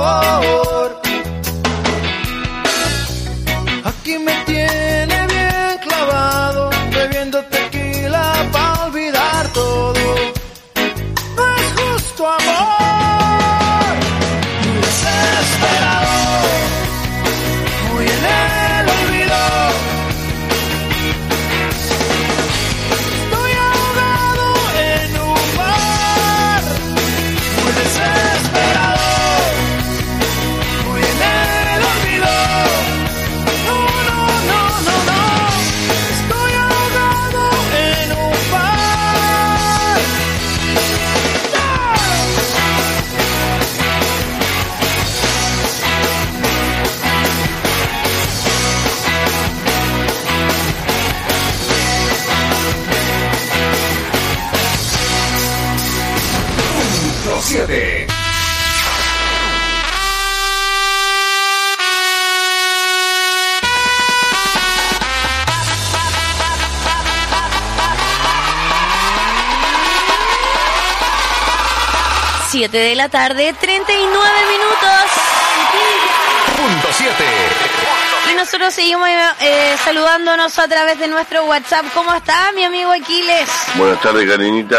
sabor. Aquí me tiene bien clavado, bebiendo tequila para olvidar todo. No es justo, amor, muy desesperado, muy en el olvido. Estoy ahogado en un mar, muy desesperado, muy en el olvido. No, no, no, no, no, estoy ahogado en un mar. Punto 7. Siete de la tarde, 39 minutos. Punto 7. Y nosotros seguimos saludándonos a través de nuestro WhatsApp. ¿Cómo está mi amigo Aquiles? Buenas tardes, Karinita.